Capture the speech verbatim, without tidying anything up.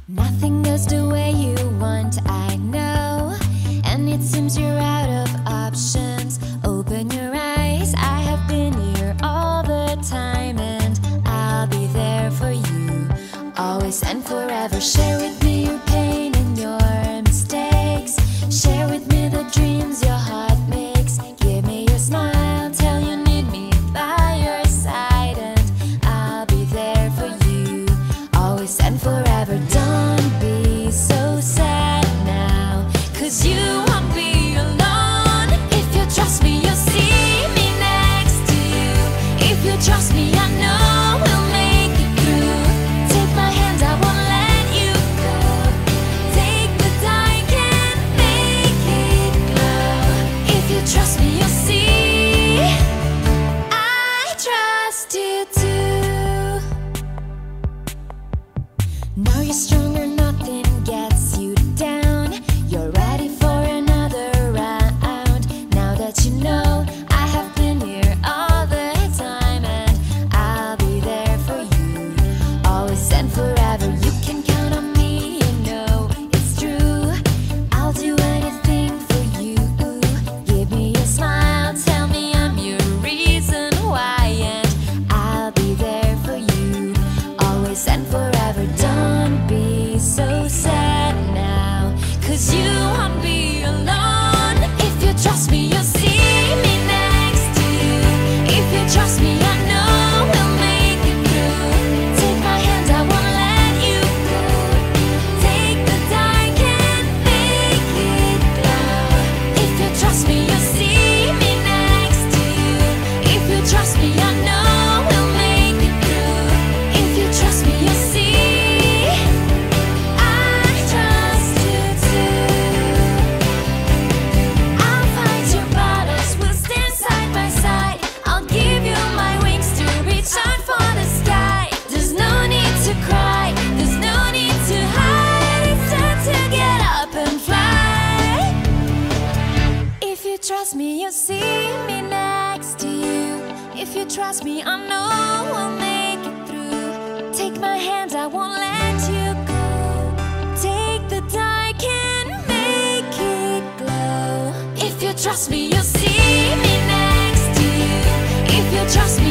Nothing goes the way you want, I know. And it seems you're out of options. Open your eyes, I have been here all the time. And I'll be there for you, always and forever. Share with me your pain and your mistakes. Share with me the dreams your heart makes. Give me your smile, tell you need me by your side. And I'll be there for you, always and forever. Don't be so sad now, 'cause you won't be alone. If you trust me, you'll see me next to you. If you trust me, I know we'll make it through. Take my hand, I won't let you go. Take the dark and make it glow. If you trust me, you'll see I trust you too. Now you're stronger, nothing gets you down. You're ready for another round. Now that you know I have been here all the time, and I'll be there for you, always and forever. You can count on me, you know it's true. I'll do anything for you. Give me a smile, tell me I'm your reason why, and I'll be there for you, always and forever. Don't be so sad now, 'cause you won't be alone. If you trust me, you'll see me next to you. If you trust me, I know we'll make it through. Take my hand, I won't let you go. Take the dark and make it glow. If you trust me, you'll see me next to you. If you trust me, I know we'll make it through. If you trust me, you'll see I trust you too. I'll fight your battles, we'll stand side by side. I'll give you my wings to reach out for the sky. There's no need to cry, there's no need to hide. It's time to get up and fly. If you trust me, you'll see me next to you. If you trust me, I know we'll make it through. Take my hand, I won't let you go. Take the dark and make it glow. If you trust me, you'll see me next to you. If you trust me,